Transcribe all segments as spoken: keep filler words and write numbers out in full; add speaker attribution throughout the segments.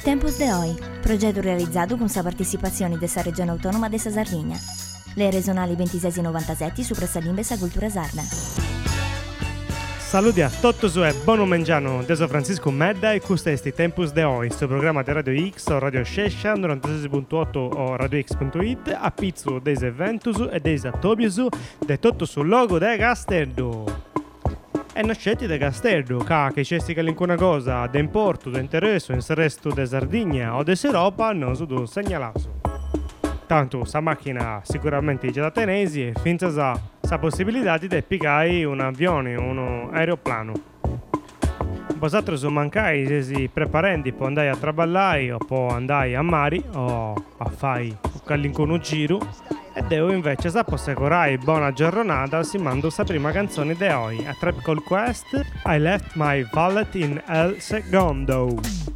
Speaker 1: Tempus de Hoy, projeto realizzato con sa partecipazione dessa regione autonoma dessa Sardegna. Le regionali ventisei novantasette su Pressa Limbe sa cultura sarda.
Speaker 2: Saluti a tutti e buon mangiano, deso Francisco Medda e questo è Tempus de Hoy, sto programma di Radio X o Radio Session novantasei virgola otto o radio x punto it a pizzo dei eventus e dei Tobius de tutto sul logo de Castello. E non scetti de Castello, che c'è sti una cosa d'importo, d'interesse in resto de Sardegna o de Europa non so do segnalato. Tanto sa macchina sicuramente già da tenesi e finza sa, sa possibilità di piccare un avione o un aeroplano. Vosaltros sono mancai se si preparando per andare a traballare o può andare a mare o a fare un giro e devo invece sa possecurare buona giornata si mando sa prima canzone di oggi a Tribe Called Quest I Left My Wallet in El Segundo.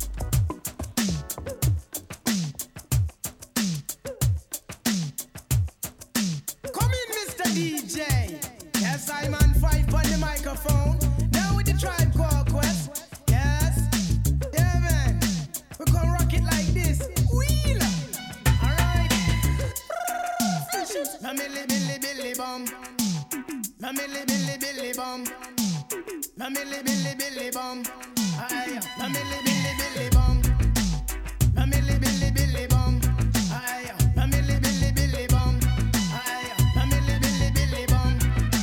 Speaker 3: Come in mister D J, yes I'm on five on the microphone, now with the Tribe Called Quest, yes, yeah man, we're gonna rock it like this, wheel, alright, na milli billy billy bum, na milli billy billy bum, na milli billy billy bum, aye, na milli billy billy bum, na milli billy billy bum, aye, na milli billy billy bum, aye, na milli billy billy bum.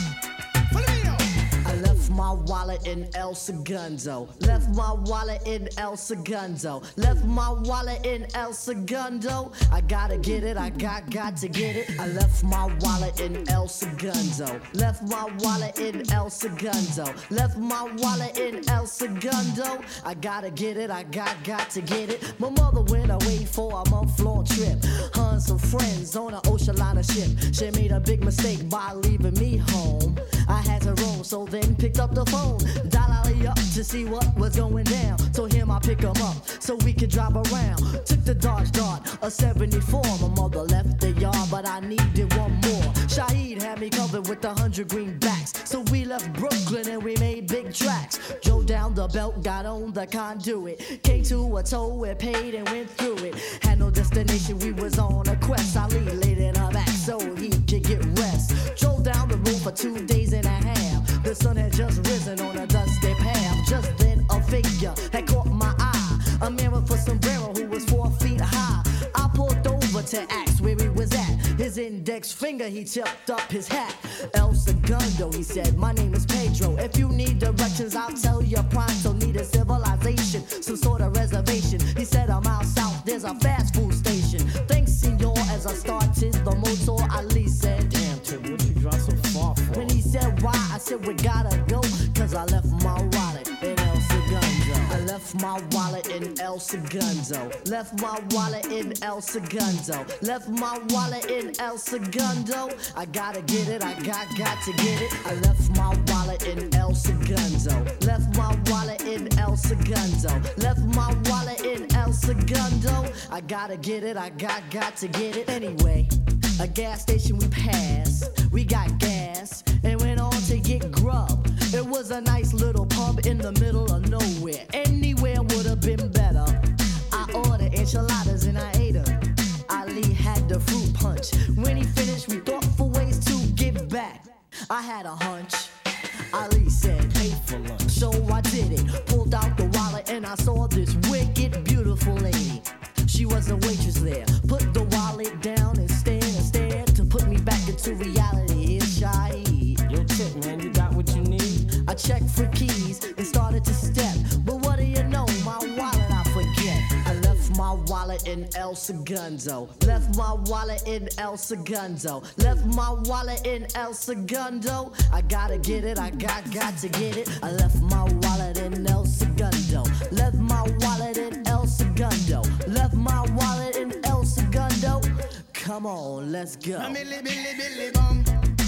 Speaker 3: Follow me now.
Speaker 4: I left my wallet in El Segundo. Left my wallet in El Segundo. Left my wallet in El Segundo. I gotta get it, I got got to get it. I left my wallet in El Segundo. Left my wallet in El Segundo. Left my wallet in El Segundo. I gotta get it, I got got to get it. My mother went away for a month-long trip. Her and some friends on an ocean liner ship. She made a big mistake by leaving me home. I had to roam, so then picked up the phone. Dial up to see what was going down. So him I pick him up so we could drive around. Took the Dodge Dart, a seventy-four. My mother left the yard, but I needed one more. Shaheed had me covered with a hundred greenbacks. So we left Brooklyn and we made big tracks. Drove down the belt, got on the conduit. Came to a toll, we paid and went through it. Had no destination, we was on a quest. Ali laid in her back so he could get rest. Drove down the road for two days and a half. The sun had just risen on a dusty path. Just then a figure had caught my eye. A man with a sombrero who was four feet high. I pulled over to ask where he was at. His index finger, he tipped up his hat. El Segundo, he said, my name is Pedro. If you need directions, I'll tell you pronto. Need a civilization, some sort of reservation. He said, I'm out south, there's a fast food station. Thanks, senor, as I started the motor. Ali said, damn, Trip, what you drive so far for? When he said, why? I said, we gotta go, cause I left my wallet in El Segundo. I left my wallet in El Segundo. Left my wallet in El Segundo. Left my wallet in El Segundo. I gotta get it, I got got to get it. I left my wallet in El Segundo. Left my wallet in El Segundo. Left my wallet in El Segundo. I gotta get it, I got got to get it. Anyway, a gas station we passed. We got gas and went on to get grub. It was a nice little pub in the middle of nowhere. Anywhere would have been better. I ordered enchiladas and I ate them. Ali had the fruit punch. When he finished, we thought for ways to get back. I had a hunch. Ali said, pay for lunch. So I did it. Pulled out the wallet and I saw this wicked, beautiful lady. She was a waitress there. Put the wallet down and stared and stared to put me back into reality. Here's Shaheed.
Speaker 5: Yo, Tip, man, you got what you need?
Speaker 4: I checked for keys and started to step. But what do you know? My wallet I forget. I left my wallet in El Segundo. Left my wallet in El Segundo. Left my wallet in El Segundo. I gotta get it, I got got to get it. I left my wallet in El Segundo. Left my wallet in El Segundo. Left my wallet in El Segundo. Come on, let's go.
Speaker 3: Na milli billy billy bum,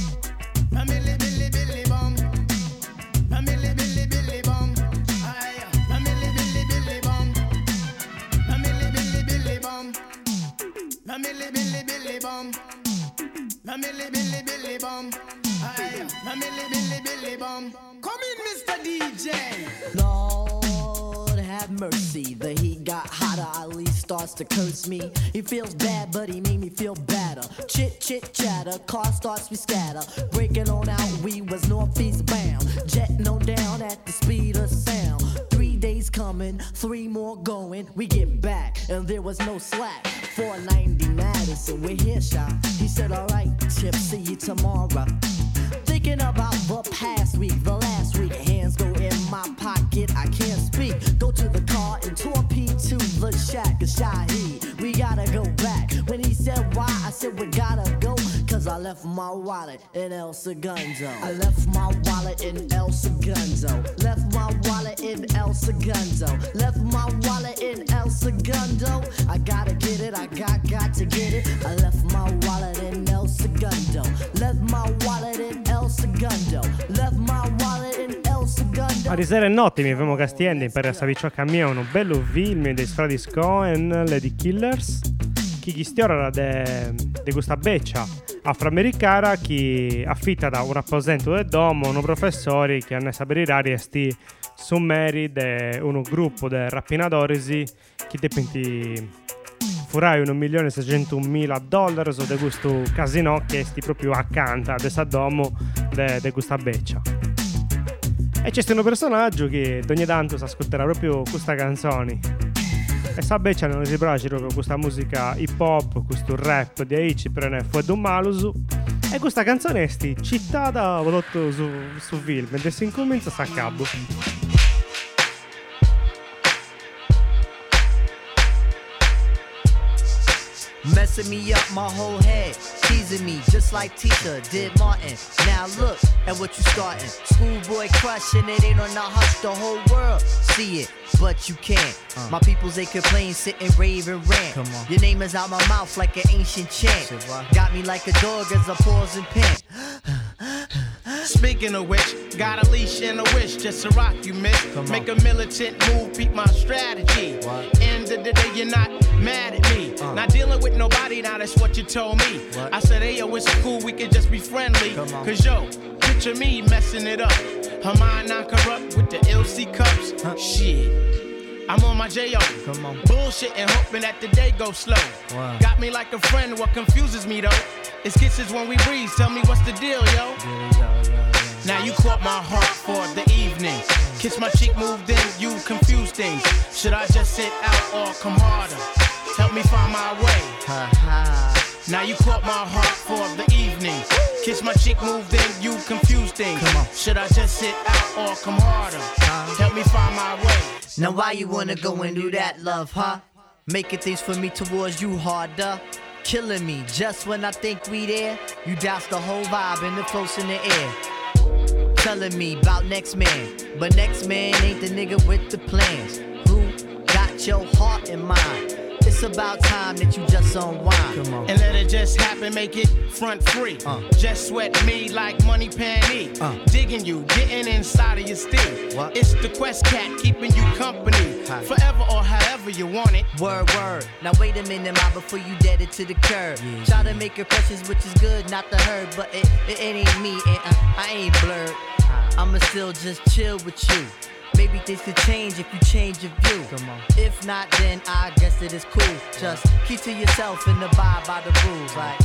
Speaker 3: na milli billy billy bum, na milli billy billy bum, aye, na milli billy billy bum, na milli billy billy bum, na milli billy billy bum, na milli billy billy bum, aye, na milli billy billy bum. Come in, mister D J.
Speaker 4: Lord have mercy. The heat got hotter, Ali starts to curse me. He feels bad, but he made me feel better. Chit, chit, chatter, car starts we scatter. Breaking on out, we was northeast bound. Jetting on down at the speed of sound. Three days coming, three more going. We get back, and there was no slack. four ninety Madison, we're here, shy. He said, alright, Chip, see you tomorrow. Thinking about the past week, the last week. Hands go in my pocket, I can't speak. Go to the car and torpedo to the shack of Shaheed. We gotta go back. When he said why, I said we gotta go. Cause I left my wallet in El Segundo. I left my wallet in El Segundo. Left my wallet in El Segundo. Left my wallet in El Segundo. I gotta get it, I got, got to get it. I left my wallet in El Segundo. Left my wallet in El Segundo. Left my wallet in El Segundo.
Speaker 2: A risere e notte mi femo castiende per Saviccio a Camion, un bello film dei Stradis Cohen, Lady Killers. Chi chi stiora de, de questa beccia afroamericana che affitta da un apposento del domo uno professori che hanno sapere rari sti summeri de uno gruppo de rapinatorisi che dipinti furai un milione seicentomila dollari su de questo casino che sti proprio accanto a questa domo de, de questa beccia. E c'è un personaggio che ogni tanto si ascolterà proprio questa canzone. E sa beccia non si piace proprio questa musica hip hop, questo rap di Aici prende fuori un malusu. E questa canzone è sti citata prodotto su, su film ed si incomincia a cabo.
Speaker 6: Messing me up my whole head, teasing me just like Tisha did Martin. Now look at what you starting. Schoolboy crush and it ain't on the hush. The whole world see it, but you can't. Uh. My peoples they complain, sit and rave and rant. Come on. Your name is out my mouth like an ancient chant. Got me like a dog as I pause and pant.
Speaker 3: Speaking of which, got a leash and a wish just to rock you, miss. Make a militant move, peep my strategy. What? End of the day, you're not mad at me. Uh. Not dealing with nobody, now that's what you told me. What? I said, hey, yo, it's cool, we could just be friendly. Cause yo, picture me messing it up. Her mind not corrupt with the L C cups. Huh? Shit. I'm on my J O. Come on. Bullshit and hoping that the day goes slow. Wow. Got me like a friend, what confuses me though? It's kisses when we breathe, tell me what's the deal, yo? Yeah, yeah, yeah, yeah. Now you caught my heart for the evening. Kiss my cheek, moved in, you confuse things. Should I just sit out or come harder? Help me find my way. Ha ha. Now you caught my heart for the evening. Kiss my cheek, moved in, you confuse things. Come on. Should I just sit out or come harder? Uh, Help me find my way.
Speaker 6: Now why you wanna go and do that, love, huh? Making things for me towards you harder. Killing me just when I think we there. You douse the whole vibe and the close in the air. Telling me about next man, but next man ain't the nigga with the plans. Who got your heart in mind? It's about time that you just unwind. Come on.
Speaker 3: And let it just happen, make it front free. Uh. Just sweat me like money penny. Uh. Digging you, getting inside of your steel. What? It's the Quest Cat keeping you company. Hi. Forever or however you want it.
Speaker 6: Word, word. Now wait a minute, ma, before you dead it to the curb. Yeah, Try yeah. to make impressions, which is good, not the herd. But it, it, it ain't me, and I, I ain't blurred. Hi. I'ma still just chill with you. Maybe things could change if you change your view. Come on. If not, then I guess it is cool. Just keep to yourself and abide by the rules. Like,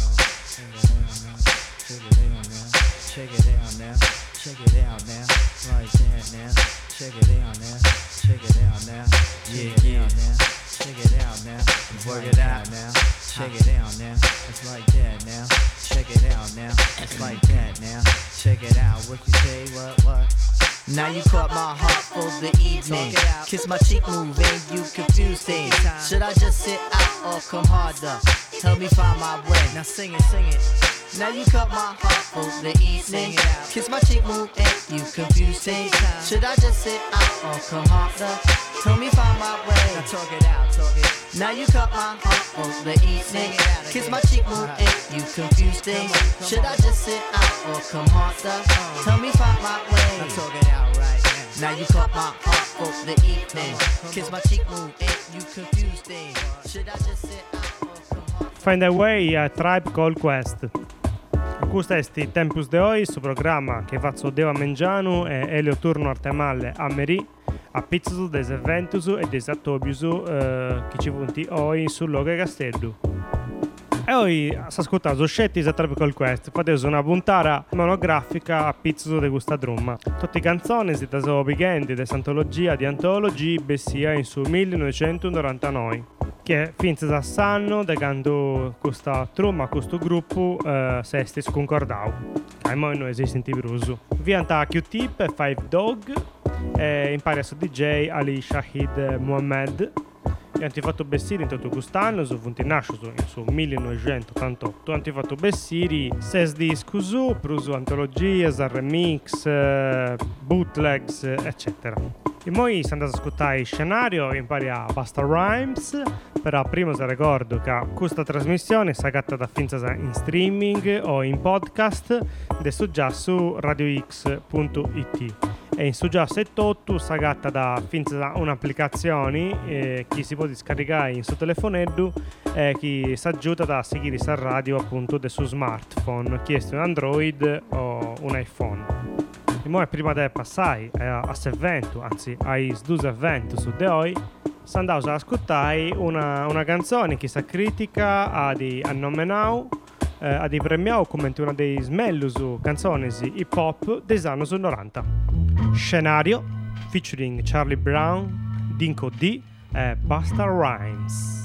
Speaker 6: check it out now, check it out now, right there now, check it out now, check it out now, yeah, yeah, now, check it out now, work it out now, check it out now, it's like that now, check it out now, it's like that now, check it out, what you say, what, what? Now you caught my heart for the evening. Kiss my cheek, move and you confuse things. Should I just sit out or come harder? Help me find my way. Now sing it, sing it. Now you caught my heart for the evening. Kiss my cheek, move and you confuse things. Should I just sit out or come harder? Help me find my way. Now talk it out, talk it. Now you caught my heart for the evening. Kiss my cheek, move and you confuse things. Should I just sit out or come harder? Tell me find my way. Now talk it out right now. Now you caught my heart for the evening. Kiss my cheek, move and you confuse things. Should I just sit out or come harder?
Speaker 2: Find a Way a Tribe Called Quest. Questo è sti Tempus de Oi, su programma che faccio Deva Mengianu e Elio Turno Artemalle a Meri. a pizzo des eventus e des attobius eh, che ci punti oi sul logo Castello. E oggi si ascolta su scetti esattamente con questo. Fate una puntata monografica a pizzo di questa drum. Tutte le canzoni si sono picchendi di antologia di antologi bessia in su millenovecentonovantanove, che finse da sanno da quando questa tromba, questo gruppo eh, si è sconcordato. E poi non esiste in più. Vianta Q-Tip e Five Dog e impara su D J Ali Shahid Mohammed. E hanno fatto bessiri in tutto quest'anno, sono venuti nascere su millenovecentottantotto, hanno fatto bessiri sei dischi su, pruso antologie, remix, eh, bootlegs, eccetera. E poi si andate ad ascoltare il scenario e impari a Busta Rhymes, però prima si ricordo che questa trasmissione si agatta da finza in streaming o in podcast, adesso già su radio x punto it. E in su già settantotto si agatta da finza un'applicazione eh, che si può scaricare in suo telefonello e che si aggiunta da seguire la radio appunto del suo smartphone, chiesto un Android o un iPhone. E poi prima di passare a, a questo evento, anzi ai due eventi su di oggi, si andava ad ascoltare una, una canzone che si critica a di annomenau eh, a di premiau come una dei smellus canzoni hip hop degli anni novanta. Scenario featuring Charlie Brown, Dinko D e Busta Rhymes.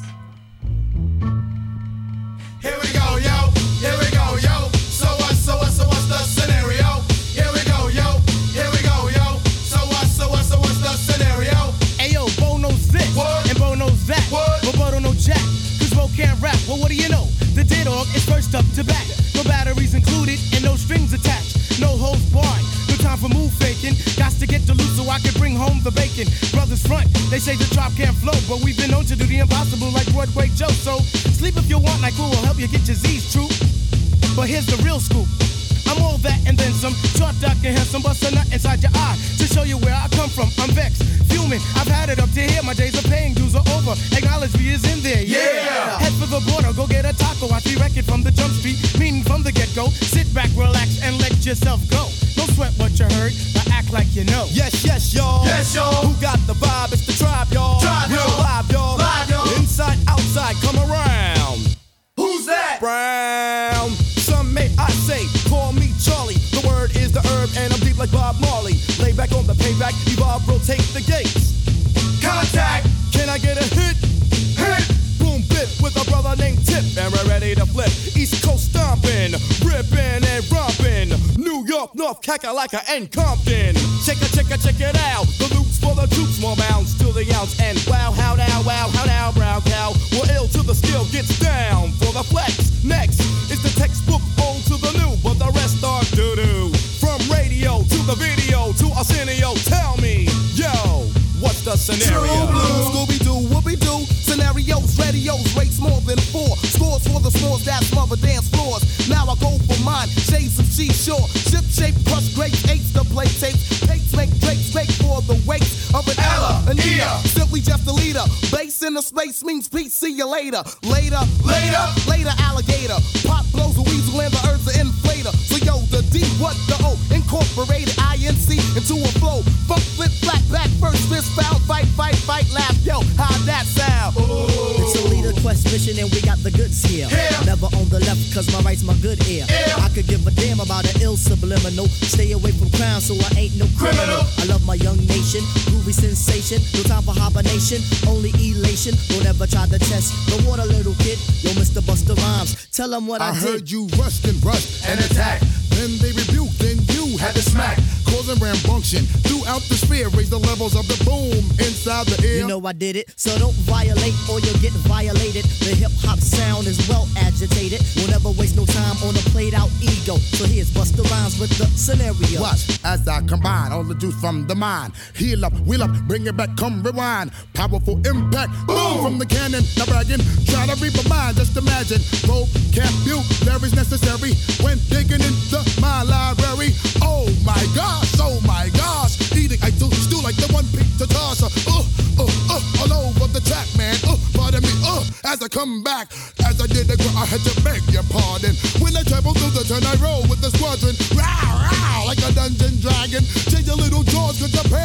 Speaker 3: Here we go, yo. Here we go, yo. So what, so what, so what's the scenario? Here we go, yo. Here we go, yo. So what, so what, so what's the scenario?
Speaker 7: Ayo, Bo knows this,
Speaker 3: What?
Speaker 7: and Bo knows that,
Speaker 3: What?
Speaker 7: but Bo don't know jack, cause Bo can't rap. Well, what do you know? The D-Dog is first up to bat. No batteries included and no strings attached. No holds barred. No time for move faking. Got to get the loot so I can bring home the bacon. Brothers front, they say the drop can't flow, but we've been known to do the impossible like Broadway Joe. So sleep if you want, like who will help you get your Z's true. But here's the real scoop. I'm all that and then some. Short, dark, and handsome, bust a nut inside your eye to show you where I come from. I'm vexed, fuming. I've had it up to here. My days of paying dues are over. Acknowledge me is in there. Yeah.
Speaker 3: Yeah.
Speaker 7: Head for the border, go get a taco. I see record from the jump street, meaning from the get go. Sit back, relax, and let yourself go. Don't sweat what you heard, but act like you know.
Speaker 8: Yes, yes, y'all.
Speaker 3: Yes, y'all.
Speaker 8: Who got the vibe? It's the tribe, y'all.
Speaker 3: Tribe,
Speaker 8: Real
Speaker 3: y'all.
Speaker 8: live, y'all.
Speaker 3: Live, y'all.
Speaker 8: Inside, outside, come around.
Speaker 3: Who's that?
Speaker 8: Brown. Some may I say, call me Charlie. The word is the herb, and I'm deep like Bob Marley. Lay back on the payback, evolve, rotate the gates.
Speaker 3: Contact.
Speaker 8: Can I get a hit?
Speaker 3: Hit.
Speaker 8: Boom, bit with a brother named Tip, and we're ready to flip. East Coast stomping, ripping and romping. New York, North, Kakalaka, and Compton. Check it, check it, check it out. The loops for the troops, more bounds to the ounce. And wow, how now, wow, how now, brown cow. We're ill till the skill gets down for the flex. Next is the textbook old to the new, but the rest are doo-doo. From radio to the video to Arsenio, tell me, yo, what's the scenario?
Speaker 3: True blue.
Speaker 8: Scooby-Doo, whoopie-doo. Scenarios, radios, rates more than four. Scores for the scores that smother dance floors. Now I go for mine, shades of seashore. Ship shape, crush grapes, eights to play tapes. Pates make drapes, fake for the weights of an
Speaker 3: Ella,
Speaker 8: Ella, Anita.
Speaker 3: Ia.
Speaker 8: Simply just a leader. Base in the space means peace, see you later. Later,
Speaker 3: Later.
Speaker 8: later alligator. Pop blows a weasel and the herbs are inflator. So yo, the D, what the O? Incorporated I N C into a flow. Funk, flip, flat, back, first, fist, foul, fight, fight, fight, laugh. Yo, how'd that sound?
Speaker 4: It's a leader quest mission and we got the goods here.
Speaker 3: Here.
Speaker 4: Never on the left cause my right's my good ear.
Speaker 3: Ear.
Speaker 4: I could give a damn about an ill subliminal. Stay away from crime so I ain't no criminal.
Speaker 3: Criminal.
Speaker 4: I love my young nation, groovy sensation. No time for hibernation, only elation. Don't ever try to test the water, little kid. Yo, Mister Busta Rhymes, tell him what I,
Speaker 9: I
Speaker 4: did.
Speaker 9: heard you rushed and rushed
Speaker 3: An attack.
Speaker 9: Then they rebuked, then you
Speaker 3: Had to smack.
Speaker 9: causing rambunctious throughout the sphere. Raise the levels of the boom inside the air.
Speaker 4: You know I did it, so don't violate or you'll get violated. The hip hop sound is well agitated. We'll never waste no time on a played out ego. So here's Busta Rhymes with the scenario.
Speaker 9: Watch as I combine all the juice from the mind. Heal up, wheel up, bring it back, come rewind. Powerful impact, boom from the cannon. Not bragging, try to reap a mind. Just imagine, vocabulary's necessary when digging into my library. Oh my gosh, oh my gosh. Eating, I do stew like the one pizza tosser. Uh, uh, uh, all over the track, man. Uh, pardon me, uh, as I come back. As I did the gr- I had to beg your pardon. When I travel through the turn, I roll with the squadron. Row, row, like a dungeon dragon. Change your little jaws cause your pants are sagging.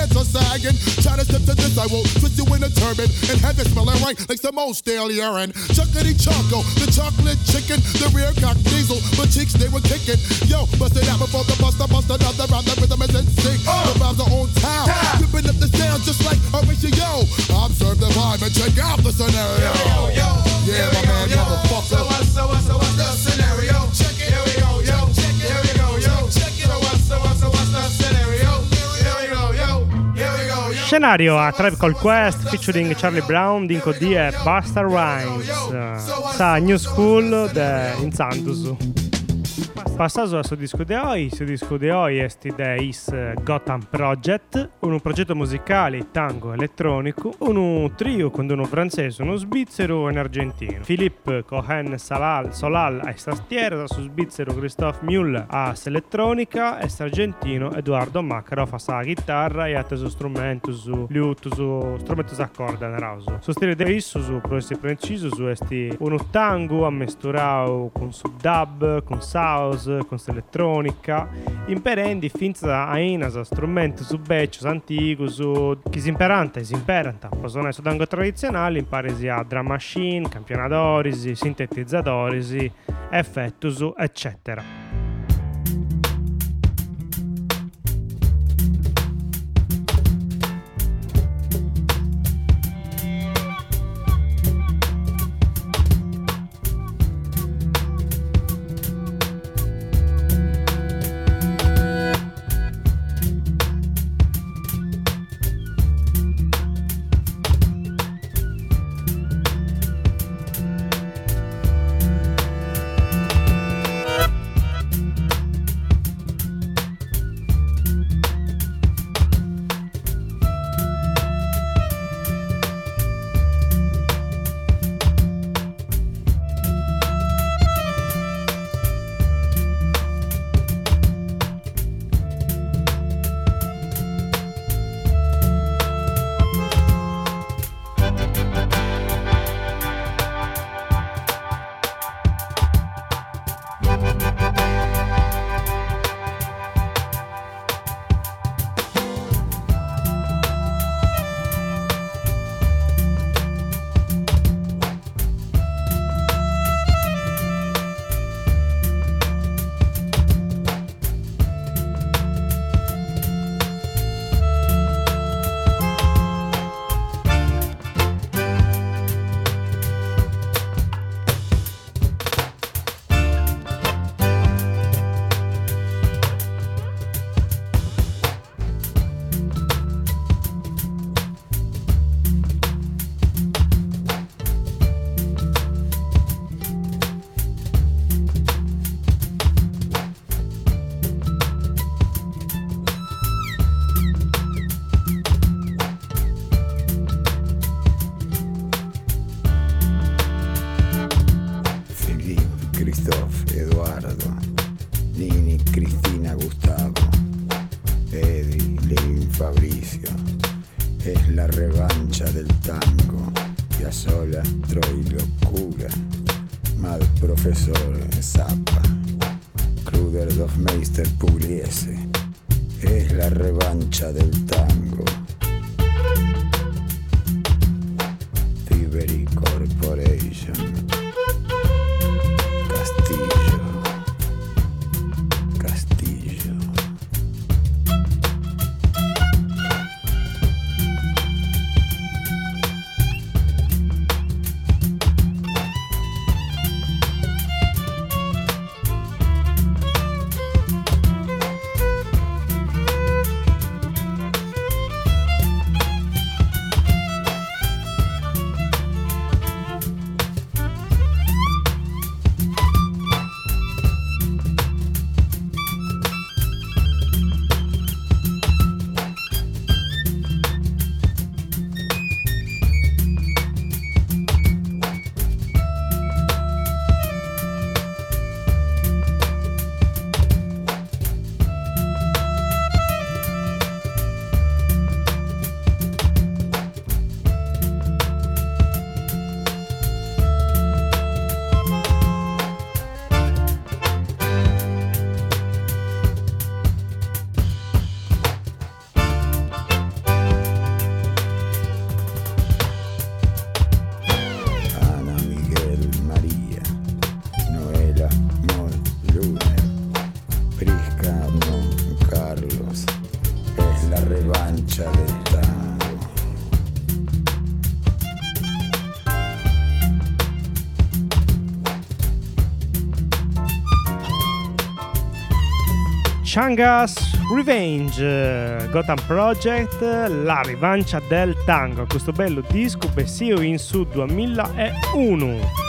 Speaker 9: bragging. Try to step to this, I will twist you in a turban and have it smelling right like some old stale urine. Chuckity choco, the chocolate chicken, the rear cock diesel, but cheeks they were kicking. Yo, bust it out before the buster, bust another round, the rhythm is in sync. The vibes are on town, whipping up the sound just like a ratio. Observe the vibe and check out the scenario. Yo, yo, yeah, my man, motherfucker.
Speaker 3: So what's, so what's, so what's the scenario? Check it. Here we go, yo. Check it. Here we go, yo. Check it. So what's, so what's, so what's the scenario? Here we go, yo. Here we go, yo.
Speaker 2: Scenario a Tribe Called Quest featuring Charlie Brown, Dinko D e Busta Rhymes. Sa New School de Insantus. Passato a su disco de hoy, su disco de hoy esti de is Gotham Project, un progetto musicale tango elettronico, un trio con uno francese, uno svizzero e un argentino. Philippe Cohen Salal, Solal a tastiera, su svizzero Christophe Müller a elettronica e argentino Eduardo Makarov a chitarra e a su strumento, su liuto, su strumento a corda nerauso. Su stile de is, su progressi preciso, su esti un tango ammesturao con su dub, con house, con elettronica, imperendi finza a inasa strumenti su beccio antico, su chi si imperanta e si imperanta possono su tango tradizionale, imparesi a drum machine, campionadorisi, sintetizzadorisi, effettusu, eccetera. Chunga's Revenge, Gotham Project, la rivancia del tango. Questo bello disco bessio in su duemilauno.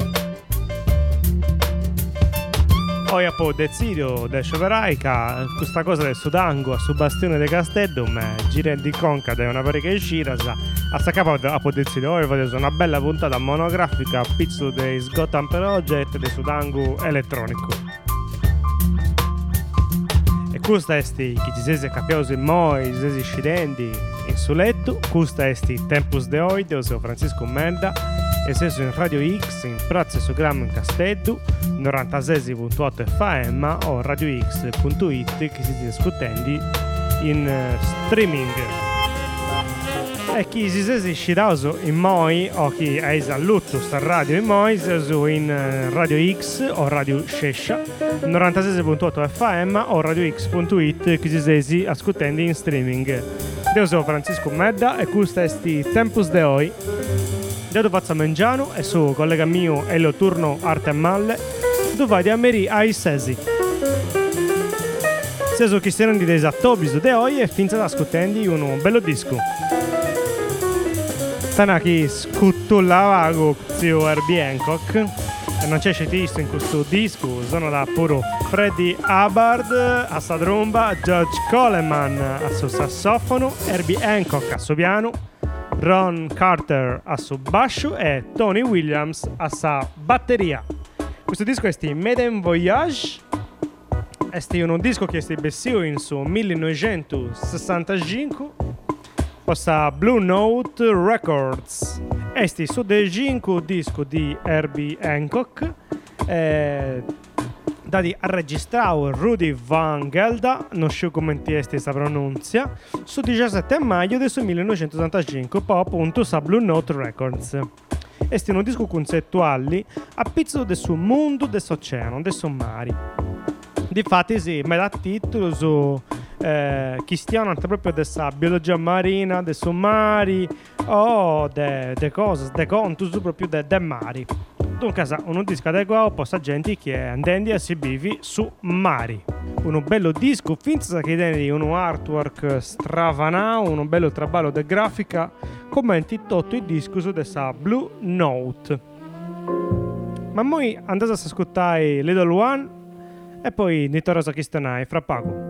Speaker 2: Poi a po' decido del Scioveraika, questa cosa del Sudango a su bastione de Castello, ma gira di conca da una parecchia uscita, a sta capo a po' decido, ora fate una bella puntata monografica a pizzo dei Gotham Project del Sudango elettronico. E questa è sti che ci siete capiausi moi, ci siete scidenti in su letto, questa è sti Tempus de Oide, io sono Francisco Merda, e sesso in Radio X, in Prazzo su Grammo in Castello, novantasei virgola otto F M o radio x punto it che si state ascoltando in uh, streaming. E chi si siete scirato in moi o chi hai saluto sta radio in moi, sesso in uh, Radio X o Radio Sciescia, novantasei virgola otto F M o radio x punto it che si state ascoltando in streaming. Io sono Francisco Medda e questo è sti Tempus de Oi. Io faccio mangiano e su collega mio e lo turno arte e malle dove di ameri ai sesi. Se sono cristiani di esattobiso de oggi e finza da ascoltando un bello disco. Tanaki scuttolava con zio Herbie Hancock e non c'è scettista in questo disco, sono da puro Freddie Hubbard a sta tromba, George Coleman a suo sassofono, Herbie Hancock a suo piano, Ron Carter a suo basso e Tony Williams a sa batteria. Questo disco è sti Maiden Voyage, è sti un disco che è sti bessio in su millenovecentosessantacinque, posta Blue Note Records. È sti su del cinque disco di Herbie Hancock, eh, dati a registrare Rudy Van Gelder, non so come ti è questa pronuncia, su diciassette maggio del millenovecentosessantacinque, poi appunto sa Blue Note Records. È un disco concettuale a pizzo del suo mondo, del suo oceano, del suo mare. Difatti si mi dà titolo su eh, cristiano proprio della biologia marina, del suo mari o de, de cose, de conti proprio del de mari. Dunque un disco adeguato per gente che andendi a si bivi su mari. Un bello disco, finza che tiene un artwork stravanao, un bello traballo di grafica, commenti tutto il disco su questa Blue Note. Ma poi andate a ascoltare Little One e poi ne torno a questionare fra poco.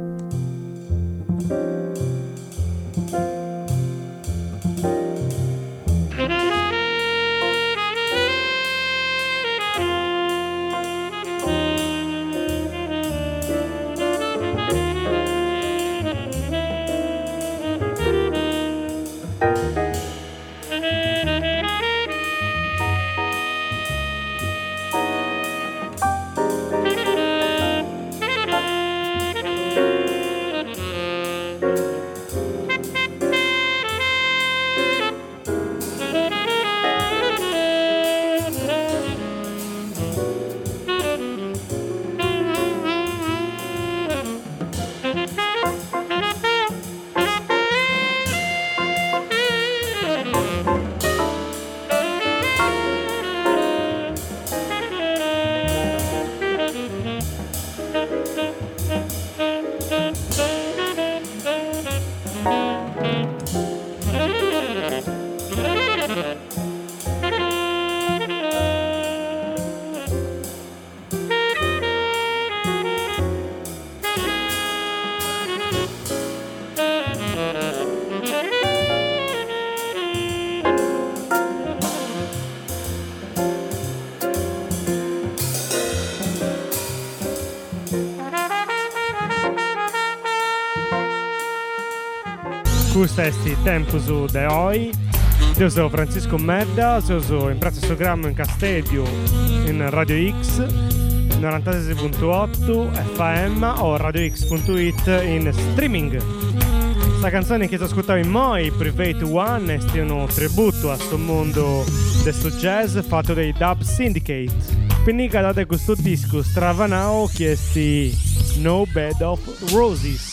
Speaker 2: Questo è sti Tempus de Oi. Io sono Francisco Medda, io sono in Prazzo Grammo in Castello in Radio X novantasei virgola otto F M o radio x punto it in streaming. Questa canzone che ti ascoltavo in Moi, Private One, è un tributo a sto mondo del jazz fatto dai Dub Syndicate. Quindi date questo disco stravanao che è sti No Bed of Roses.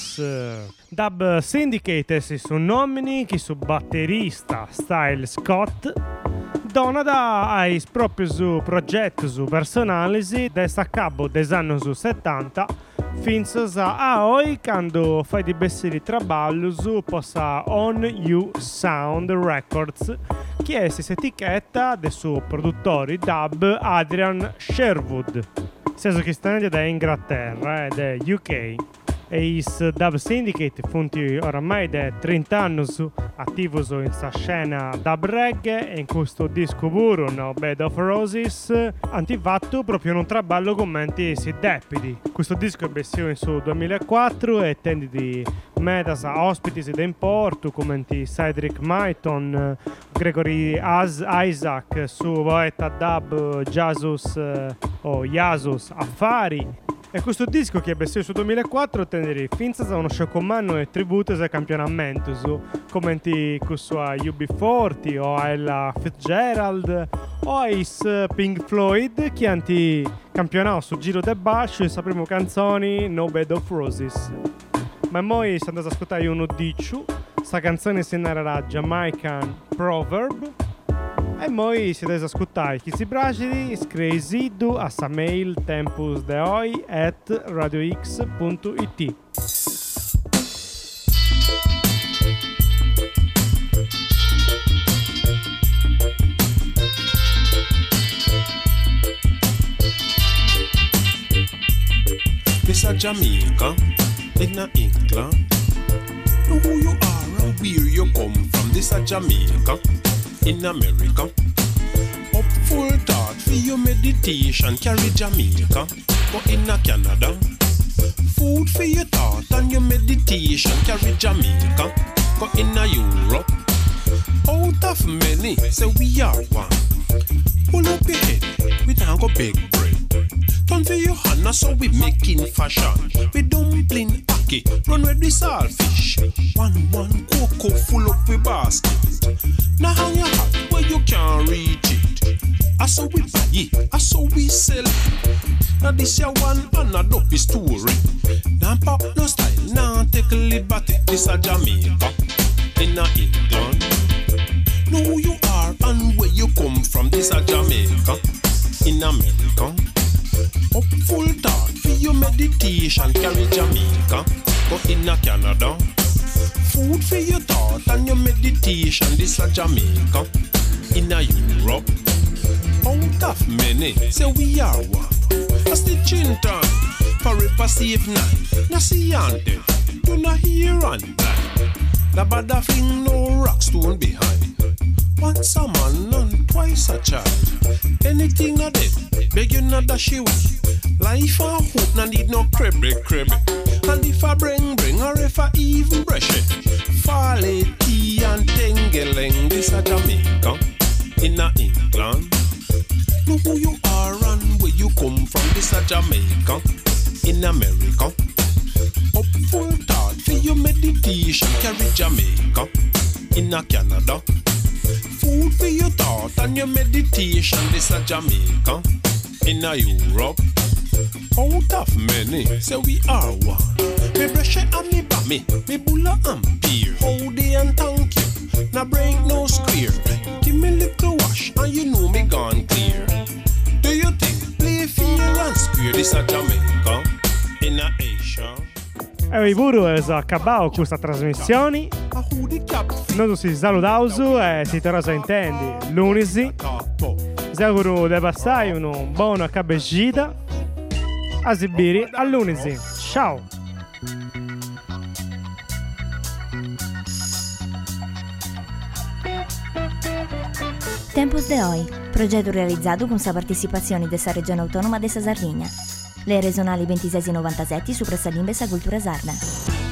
Speaker 2: Dub Syndicate si sono nomini che su batterista Style Scott dona da ai proprio su progetto su personalisi da sta cabo des anni su settanta Fins a oi quando fai di besseri trabalhos possa On You Sound Records, che è questa etichetta del suo produttore dub Adrian Sherwood, senso che sta da Inghilterra ed è U K. E is Dub Syndicate funti oramai da trenta anni attivo in questa scena dub reggae, e in questo disco puro, no, Bed of Roses, hanno fatto proprio un traballo commenti si deputy. Questo disco è versione su duemilaquattro e tende di metas a ospiti da importo come Cedric Myton, Gregory As- Isaac su poeta dub Jesus eh, o Jesus Affari. E questo disco, che è versione su duemilaquattro, tende finza a uno scioccomanno e tributo al campionamento su commenti con sua U B quaranta o a Ella Fitzgerald o a is Pink Floyd, che hanno campionato su Giro del Bascio e sa prima canzoni No Bed of Roses. Ma poi si è andato ad ascoltare uno diccio, sta canzone si narrerà Jamaican Proverb. E poi siete ad ascoltare chi si bracili, scrivete a sa mail tempusdeoi at radiox punto it.
Speaker 10: This a Jamaica, in a England. Know who you are and where you come from. This a Jamaica, in America. Up full thought for your meditation, carry Jamaica. Go in a Canada. Food for your thought and your meditation, carry Jamaica. Go in a Europe. Out of many, say we are one. Pull up your head, we now go big bread. Turn for your hand, so we making fashion. We dumpling ackee, run with the saltfish. One, one, cocoa full up with basket. Now hang your hat where you can't reach it. I saw we buy it, I saw we sell it. Now this your one and a dopey story. Now pop no style, now take a liberty. This a Jamaica, in a England. Know who you are and where you come from. This a Jamaica, in America. Up full thought for your meditation, carry Jamaica. Go in a Canada. Food for your thought and your meditation, this a Jamaica. In a Europe. Out of many, say we are one. That's the Chinton, forever safe night. Na see ante, do not hear and blind. The bad thing, no rock stone behind. Once a man and twice a child. Anything a dead, beg you not dash away. Life and hope, no need no cribby cribby. And if I bring bring, or if I even brush it, Farley, tea and tingeling, this a Jamaica, in a England. Know who you are and where you come from, this a Jamaica, in America. Up full thought for your meditation, carry Jamaica, in a Canada. Food for your thought and your meditation, this a Jamaica, in a Europe. Out of many, say we are one. Me brush it and me back me, me bulla and beer. Howdy and thank you, now break no square. Give me little wash and you know me gone clear. Do you think play fair and square? This a Jamaica, in a Asia.
Speaker 2: E vi pure è accabato questa trasmissione. Noi ci salutiamo e si torna a intendi lunedì. Vi auguro di passare una buona cabegita. A Sibiri, a lunedì. Ciao!
Speaker 1: Tempus de Oi, progetto realizzato con la partecipazione della Regione Autonoma della Sardegna. Le regionali ventisei novantasette su Pressa Limbesa Cultura Sarda.